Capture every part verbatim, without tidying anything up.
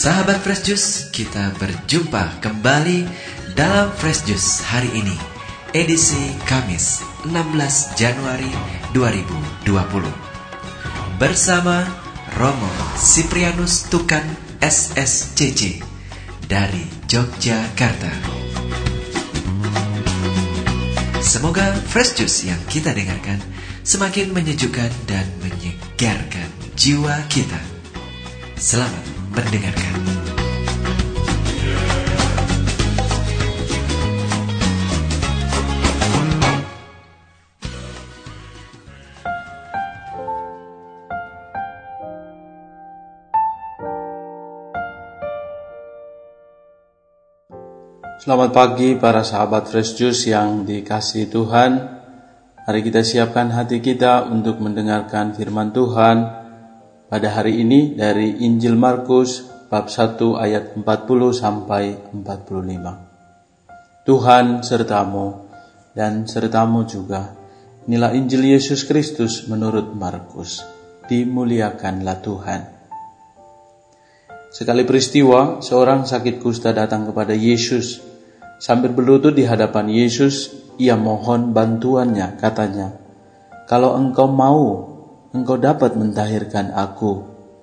Sahabat Fresh Juice, kita berjumpa kembali dalam Fresh Juice hari ini, edisi Kamis enam belas Januari dua ribu dua puluh. Bersama Romo Siprianus Tukan S S C C dari Yogyakarta. Semoga Fresh Juice yang kita dengarkan semakin menyejukkan dan menyegarkan jiwa kita. Selamat mendengarkan. Selamat pagi para sahabat Fresh Juice yang dikasihi Tuhan. Mari kita siapkan hati kita untuk mendengarkan firman Tuhan pada hari ini dari Injil Markus bab satu ayat empat puluh sampai empat puluh lima. Tuhan sertamu dan sertamu juga. Inilah Injil Yesus Kristus menurut Markus. Dimuliakanlah Tuhan. Sekali peristiwa, seorang sakit kusta datang kepada Yesus. Sambil berlutut di hadapan Yesus, ia mohon bantuannya, katanya, "Kalau engkau mau, engkau dapat mentahirkan aku."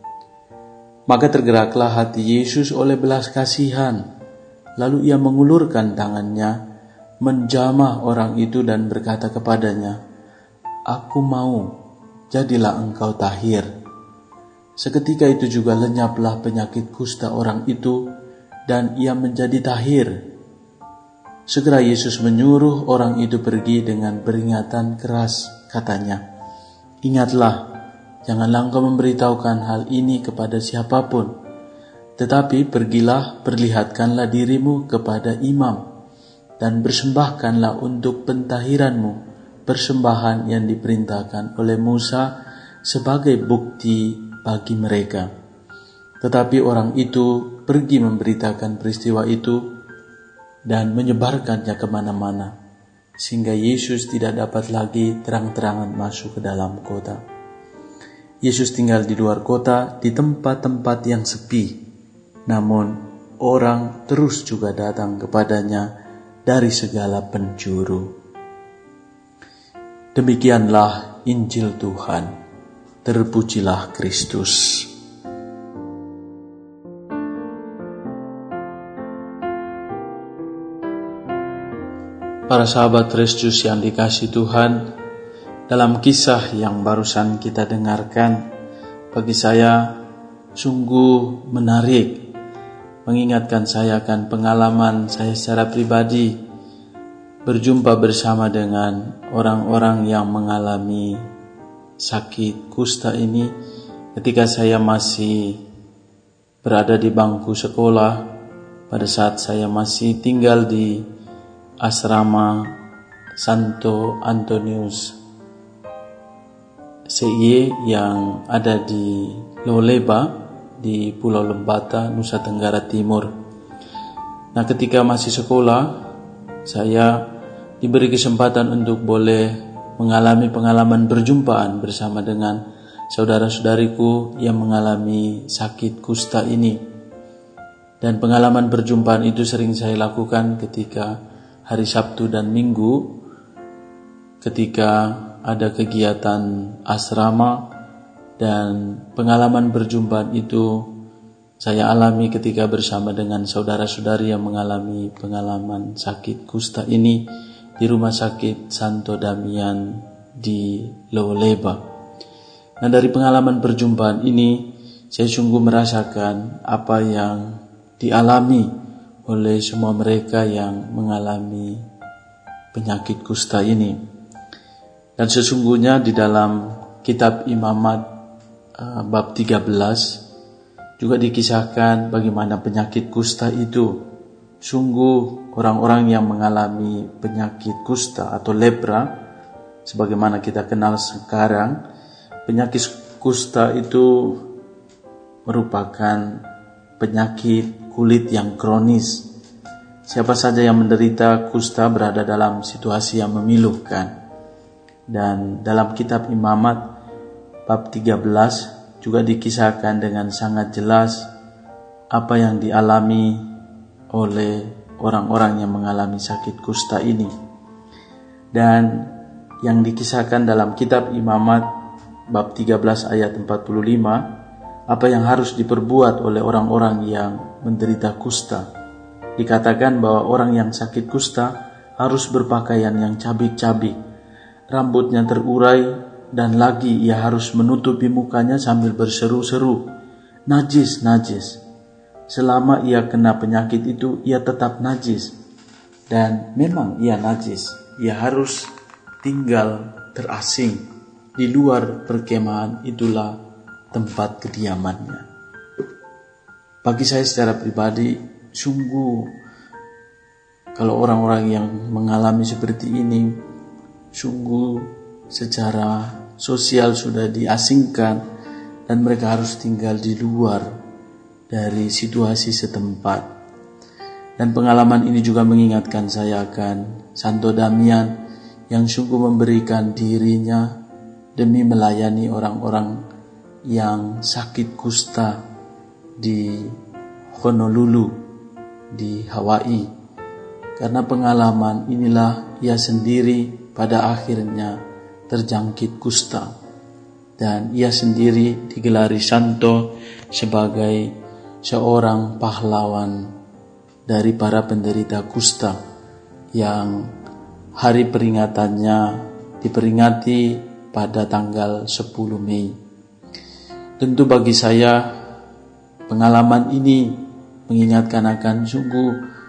Maka tergeraklah hati Yesus oleh belas kasihan. Lalu ia mengulurkan tangannya, menjamah orang itu dan berkata kepadanya, "Aku mau, jadilah engkau tahir." Seketika itu juga lenyaplah penyakit kusta orang itu dan ia menjadi tahir. Segera Yesus menyuruh orang itu pergi dengan peringatan keras, katanya, "Ingatlah, janganlah engkau memberitahukan hal ini kepada siapapun, tetapi pergilah, perlihatkanlah dirimu kepada imam, dan persembahkanlah untuk pentahiranmu persembahan yang diperintahkan oleh Musa sebagai bukti bagi mereka." Tetapi orang itu pergi memberitakan peristiwa itu dan menyebarkannya kemana-mana, sehingga Yesus tidak dapat lagi terang-terangan masuk ke dalam kota. Yesus tinggal di luar kota, di tempat-tempat yang sepi. Namun, orang terus juga datang kepadanya dari segala penjuru. Demikianlah Injil Tuhan. Terpujilah Kristus. Para sahabat Fresh Juice yang dikasihi Tuhan, dalam kisah yang barusan kita dengarkan, bagi saya sungguh menarik, mengingatkan saya akan pengalaman saya secara pribadi berjumpa bersama dengan orang-orang yang mengalami sakit kusta ini ketika saya masih berada di bangku sekolah, pada saat saya masih tinggal di asrama Santo Antonius C Y yang ada di Loleba di Pulau Lembata, Nusa Tenggara Timur. Nah, ketika masih sekolah, saya diberi kesempatan untuk boleh mengalami pengalaman berjumpaan bersama dengan saudara-saudariku yang mengalami sakit kusta ini. Dan pengalaman perjumpaan itu sering saya lakukan ketika hari Sabtu dan Minggu, ketika ada kegiatan asrama, dan pengalaman perjumpaan itu saya alami ketika bersama dengan saudara-saudari yang mengalami pengalaman sakit kusta ini di Rumah Sakit Santo Damian di Loleba. Nah, dari pengalaman perjumpaan ini saya sungguh merasakan apa yang dialami oleh semua mereka yang mengalami penyakit kusta ini. Dan sesungguhnya di dalam kitab Imamat uh, bab tiga belas juga dikisahkan bagaimana penyakit kusta itu. Sungguh orang-orang yang mengalami penyakit kusta atau lepra, sebagaimana kita kenal sekarang, penyakit kusta itu merupakan penyakit kulit yang kronis. Siapa saja yang menderita kusta berada dalam situasi yang memilukan. Dan dalam kitab Imamat bab tiga belas juga dikisahkan dengan sangat jelas apa yang dialami oleh orang-orang yang mengalami sakit kusta ini. Dan yang dikisahkan dalam kitab Imamat bab tiga belas ayat empat puluh lima, apa yang harus diperbuat oleh orang-orang yang menderita kusta. Dikatakan bahwa orang yang sakit kusta harus berpakaian yang cabik-cabik, rambutnya terurai, dan lagi ia harus menutupi mukanya sambil berseru-seru, "Najis, najis." Selama ia kena penyakit itu, ia tetap najis. Dan memang ia najis. Ia harus tinggal terasing di luar perkemahan, itulah tempat kediamannya. Bagi saya secara pribadi, sungguh kalau orang-orang yang mengalami seperti ini, sungguh secara sosial sudah diasingkan dan mereka harus tinggal di luar dari situasi setempat. Dan pengalaman ini juga mengingatkan saya akan Santo Damian yang sungguh memberikan dirinya demi melayani orang-orang yang sakit kusta di Honolulu, di Hawaii. Karena pengalaman inilah ia sendiri pada akhirnya terjangkit kusta. Dan ia sendiri digelari santo sebagai seorang pahlawan dari para penderita kusta yang hari peringatannya diperingati pada tanggal sepuluh Mei. Tentu bagi saya pengalaman ini mengingatkan akan sungguh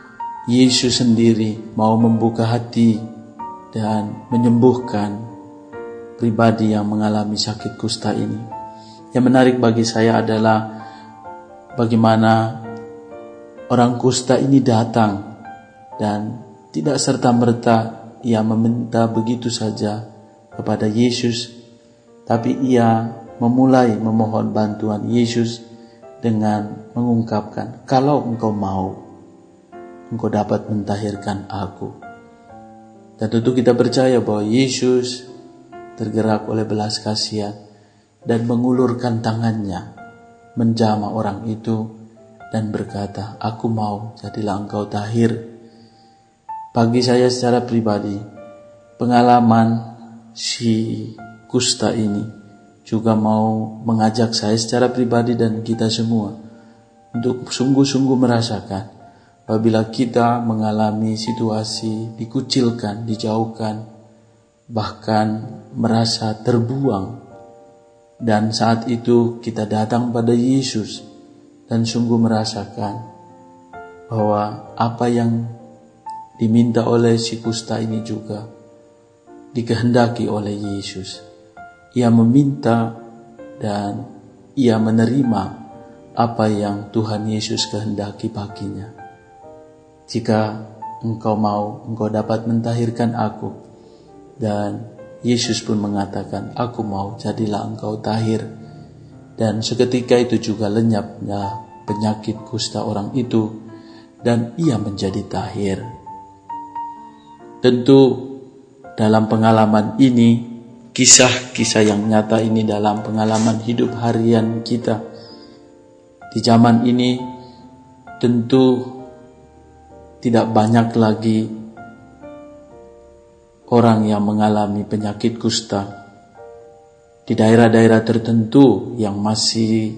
Yesus sendiri mau membuka hati dan menyembuhkan pribadi yang mengalami sakit kusta ini. Yang menarik bagi saya adalah bagaimana orang kusta ini datang dan tidak serta-merta ia meminta begitu saja kepada Yesus, tapi ia memulai memohon bantuan Yesus dengan mengungkapkan, "Kalau engkau mau, engkau dapat mentahirkan aku." Dan tentu kita percaya bahwa Yesus tergerak oleh belas kasihan dan mengulurkan tangannya, menjamah orang itu dan berkata, "Aku mau, jadilah engkau tahir." Bagi saya secara pribadi, pengalaman si kusta ini juga mau mengajak saya secara pribadi dan kita semua untuk sungguh-sungguh merasakan apabila kita mengalami situasi dikucilkan, dijauhkan, bahkan merasa terbuang, dan saat itu kita datang pada Yesus dan sungguh merasakan bahwa apa yang diminta oleh si kusta ini juga dikehendaki oleh Yesus. Ia meminta dan ia menerima apa yang Tuhan Yesus kehendaki baginya. "Jika engkau mau, engkau dapat mentahirkan aku." Dan Yesus pun mengatakan, "Aku mau, jadilah engkau tahir." Dan seketika itu juga lenyapnya penyakit kusta orang itu dan ia menjadi tahir. Tentu dalam pengalaman ini, kisah-kisah yang nyata ini dalam pengalaman hidup harian kita di zaman ini, tentu tidak banyak lagi orang yang mengalami penyakit kusta. Di daerah-daerah tertentu yang masih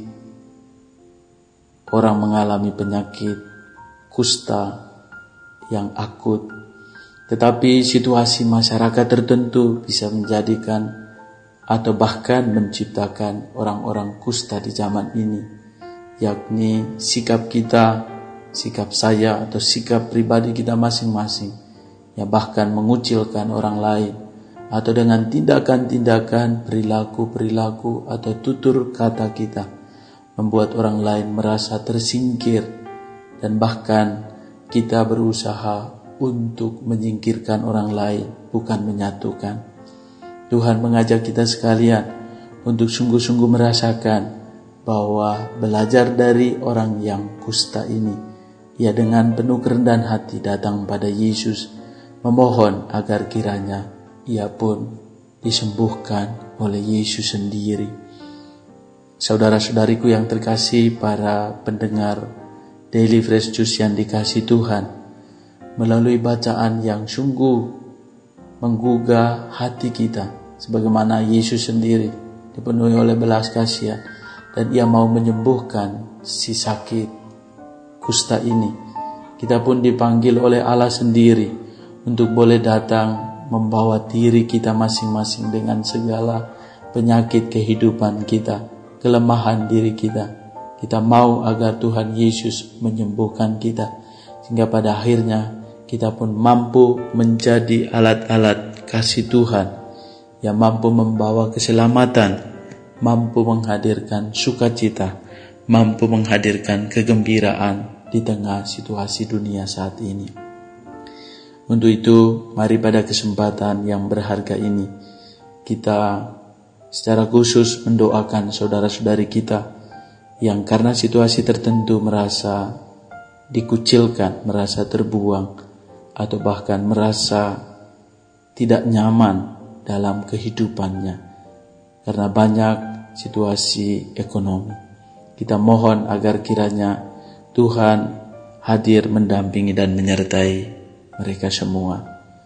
orang mengalami penyakit kusta yang akut, tetapi situasi masyarakat tertentu bisa menjadikan atau bahkan menciptakan orang-orang kusta di zaman ini, yakni sikap kita, sikap saya atau sikap pribadi kita masing-masing, ya bahkan mengucilkan orang lain, atau dengan tindakan-tindakan, perilaku-perilaku atau tutur kata kita membuat orang lain merasa tersingkir, dan bahkan kita berusaha untuk menyingkirkan orang lain, bukan menyatukan. Tuhan mengajak kita sekalian untuk sungguh-sungguh merasakan bahwa belajar dari orang yang kusta ini, ia dengan penuh kerendahan hati datang pada Yesus, memohon agar kiranya ia pun disembuhkan oleh Yesus sendiri. Saudara-saudariku yang terkasih, para pendengar Daily Fresh Juice yang dikasih Tuhan, melalui bacaan yang sungguh menggugah hati kita, sebagaimana Yesus sendiri dipenuhi oleh belas kasihan dan Ia mau menyembuhkan si sakit kusta ini. Kita pun dipanggil oleh Allah sendiri untuk boleh datang membawa diri kita masing-masing dengan segala penyakit kehidupan kita, kelemahan diri kita. Kita mau agar Tuhan Yesus menyembuhkan kita, sehingga pada akhirnya kita pun mampu menjadi alat-alat kasih Tuhan yang mampu membawa keselamatan, mampu menghadirkan sukacita, mampu menghadirkan kegembiraan di tengah situasi dunia saat ini. Untuk itu, mari pada kesempatan yang berharga ini, kita secara khusus mendoakan saudara-saudari kita yang karena situasi tertentu merasa dikucilkan, merasa terbuang, atau bahkan merasa tidak nyaman dalam kehidupannya karena banyak situasi ekonomi. Kita mohon agar kiranya Tuhan hadir mendampingi dan menyertai mereka semua.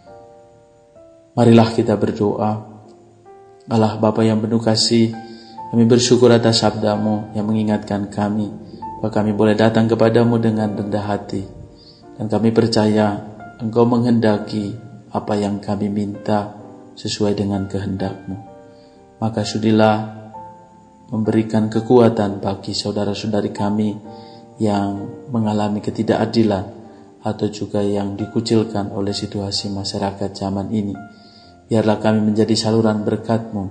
Marilah kita berdoa. Allah Bapa yang penuh kasih, kami bersyukur atas sabda-Mu yang mengingatkan kami bahwa kami boleh datang kepada-Mu dengan rendah hati, dan kami percaya Engkau menghendaki apa yang kami minta sesuai dengan kehendak-Mu. Maka sudilah memberikan kekuatan bagi saudara-saudari kami yang mengalami ketidakadilan atau juga yang dikucilkan oleh situasi masyarakat zaman ini. Biarlah kami menjadi saluran berkat-Mu.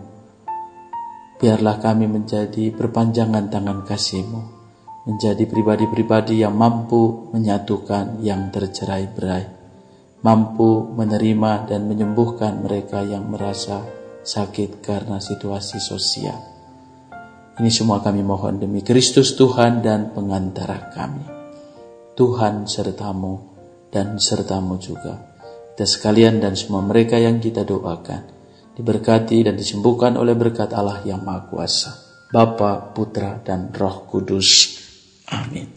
Biarlah kami menjadi perpanjangan tangan kasih-Mu, menjadi pribadi-pribadi yang mampu menyatukan yang tercerai-berai, mampu menerima dan menyembuhkan mereka yang merasa sakit karena situasi sosial. Ini semua kami mohon demi Kristus Tuhan dan pengantara kami. Tuhan sertamu dan sertamu juga. Kita sekalian dan semua mereka yang kita doakan diberkati dan disembuhkan oleh berkat Allah yang Maha Kuasa, Bapa, Putra, dan Roh Kudus. Amin.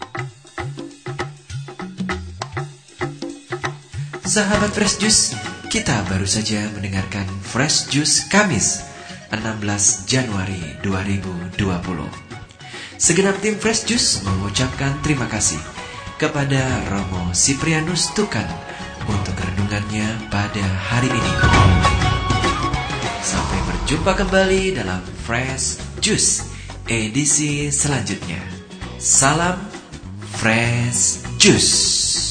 Sahabat Fresh Juice, kita baru saja mendengarkan Fresh Juice Kamis enam belas Januari dua ribu dua puluh. Segenap tim Fresh Juice mengucapkan terima kasih kepada Romo Siprianus Tukan untuk renungannya pada hari ini. Sampai berjumpa kembali dalam Fresh Juice edisi selanjutnya. Salam Fresh Juice.